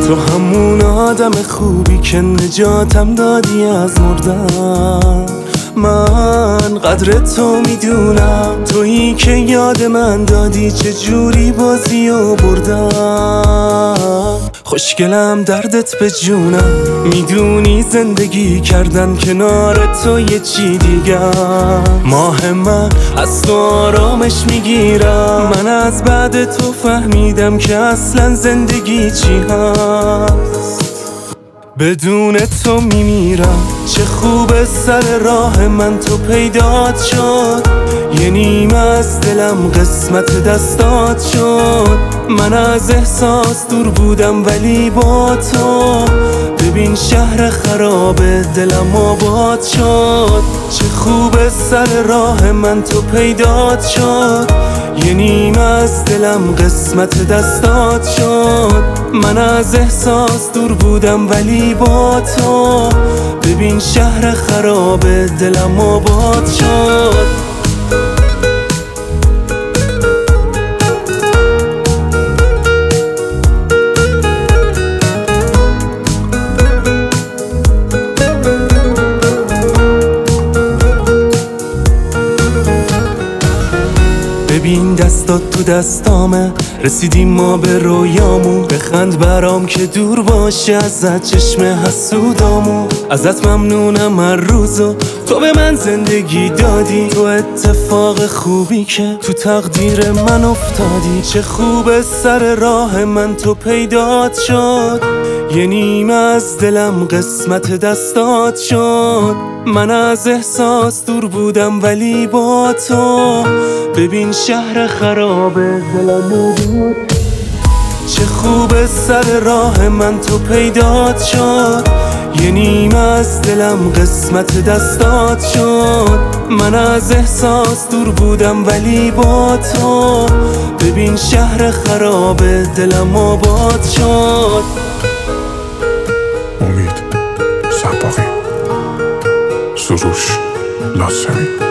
تو همون آدم خوبی که نجاتم دادی از مردن. من قدر تو میدونم، تویی که یاد من دادی چه جوری بازی و بردم. خوشگلم دردت به جونم، میدونی زندگی کردن کنار تو یه چی دیگه. ماه من از تو آرامش میگیرم، من از بعد تو فهمیدم که اصلا زندگی چی هست. بدون تو میمیرم، چه خوب سر راه من تو پیدات شد. یه نیم از دلم قسمت دستات شد. من از احساس دور بودم ولی با تو، ببین شهر خراب دلم آباد شد. چه خوب سر راه من تو پیدات شد. یه نیم از دلم قسمت دستات شد. من از احساس دور بودم ولی با تو، ببین شهر خراب دلم آباد شد. ببین دستات تو دستامه، رسیدیم ما به رویامون. بخند برام که دور باشه ازت چشم حسودامون. ازت ممنونم هر روزو تو به من زندگی دادی. تو اتفاق خوبی که تو تقدیر من افتادی. چه خوب سر راه من تو پیدات شد. یه نیم از دلم قسمت دستات شد. من از احساس دور بودم ولی با تو، ببین شهر خراب دلم بود. چه خوب سر راه من تو پیدات شد. یه نیم از دلم قسمت دستات شد. من از احساس دور بودم ولی با تو، ببین شهر خراب دلم آباد شد. امید صباغی، سروش لاسمی.